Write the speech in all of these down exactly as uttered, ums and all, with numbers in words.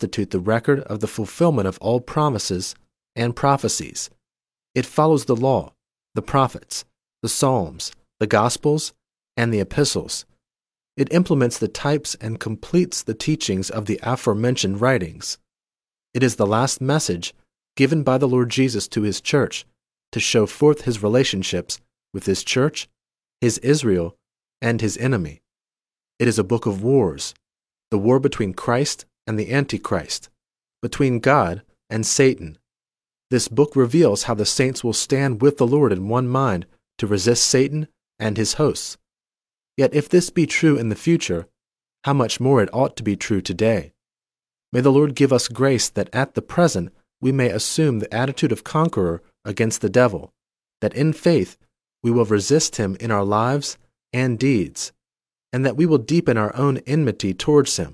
constitute the record of the fulfillment of all promises and prophecies. It follows the law, the prophets, the Psalms, the Gospels, and the epistles. It implements the types and completes the teachings of the aforementioned writings. It is the last message given by the Lord Jesus to his church to show forth his relationships with his church, his Israel, and his enemy. It is a book of wars, the war between Christ and the Antichrist, between God and Satan. This book reveals how the saints will stand with the Lord in one mind to resist Satan and his hosts. Yet if this be true in the future, how much more it ought to be true today. May the Lord give us grace that at the present we may assume the attitude of conqueror against the devil, that in faith we will resist him in our lives and deeds, and that we will deepen our own enmity towards him.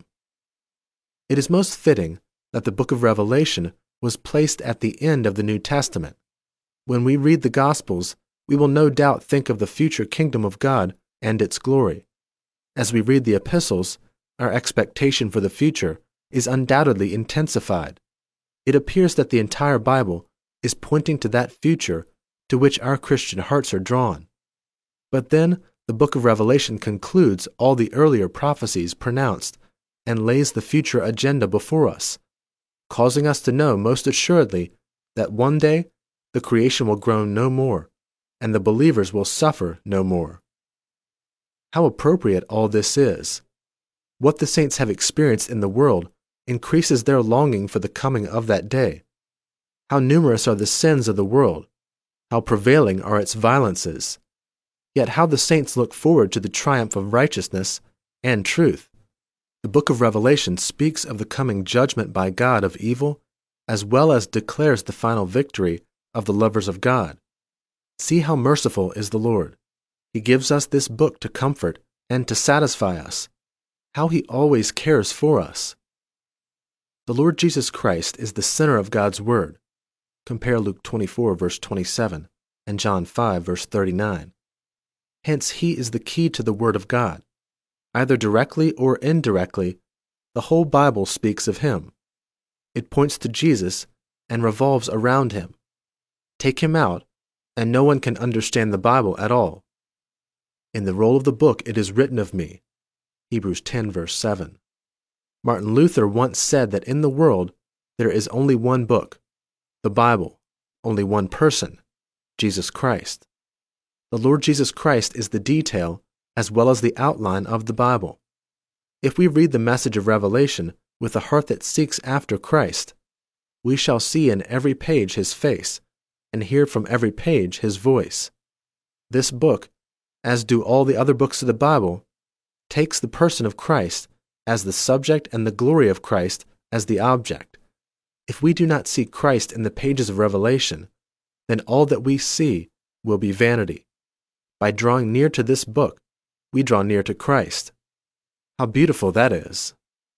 It is most fitting that the book of Revelation was placed at the end of the New Testament. When we read the Gospels, we will no doubt think of the future kingdom of God and its glory. As we read the epistles, our expectation for the future is undoubtedly intensified. It appears that the entire Bible is pointing to that future to which our Christian hearts are drawn. But then, the book of Revelation concludes all the earlier prophecies pronounced and lays the future agenda before us, causing us to know most assuredly that one day the creation will groan no more, and the believers will suffer no more. How appropriate all this is! What the saints have experienced in the world increases their longing for the coming of that day. How numerous are the sins of the world! How prevailing are its violences! Yet how the saints look forward to the triumph of righteousness and truth! The book of Revelation speaks of the coming judgment by God of evil, as well as declares the final victory of the lovers of God. See how merciful is the Lord. He gives us this book to comfort and to satisfy us. How he always cares for us. The Lord Jesus Christ is the center of God's Word. Compare Luke twenty-four, verse twenty-seven, and John five, verse thirty-nine. Hence, he is the key to the Word of God. Either directly or indirectly, the whole Bible speaks of him. It points to Jesus and revolves around him. Take him out, and no one can understand the Bible at all. In the roll of the book it is written of me. Hebrews ten, verse seven. Martin Luther once said that in the world there is only one book, the Bible, only one person, Jesus Christ. The Lord Jesus Christ is the detail as well as the outline of the Bible. If we read the message of Revelation with a heart that seeks after Christ, we shall see in every page his face and hear from every page his voice. This book, as do all the other books of the Bible, takes the person of Christ as the subject and the glory of Christ as the object. If we do not see Christ in the pages of Revelation, then all that we see will be vanity. By drawing near to this book, we draw near to Christ. How beautiful that is!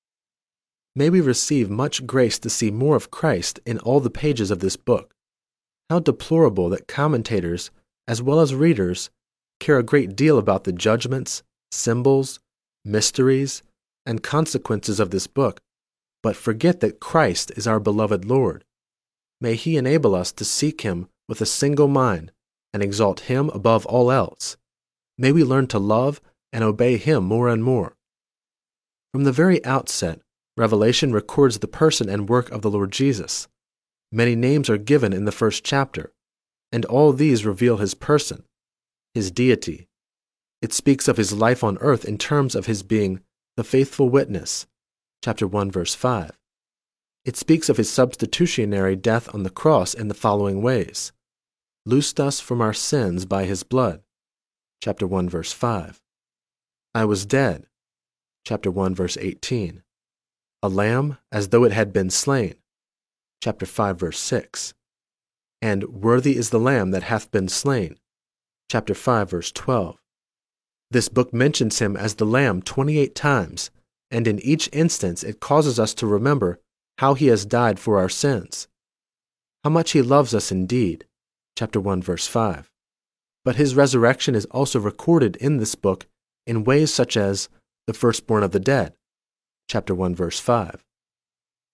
May we receive much grace to see more of Christ in all the pages of this book. How deplorable that commentators, as well as readers, care a great deal about the judgments, symbols, mysteries, and consequences of this book, but forget that Christ is our beloved Lord. May he enable us to seek him with a single mind and exalt him above all else. May we learn to love and obey him more and more. From the very outset, Revelation records the person and work of the Lord Jesus. Many names are given in the first chapter, and all these reveal his person, his deity. It speaks of his life on earth in terms of his being the faithful witness, chapter one, verse five. It speaks of his substitutionary death on the cross in the following ways: loosed us from our sins by his blood, chapter one, verse five. I was dead, chapter one, verse eighteen. A lamb as though it had been slain, chapter five, verse six. And worthy is the lamb that hath been slain, chapter five, verse twelve. This book mentions him as the lamb twenty-eight times, and in each instance it causes us to remember how he has died for our sins. How much he loves us indeed, chapter one, verse five. But his resurrection is also recorded in this book in ways such as the firstborn of the dead, chapter one, verse five.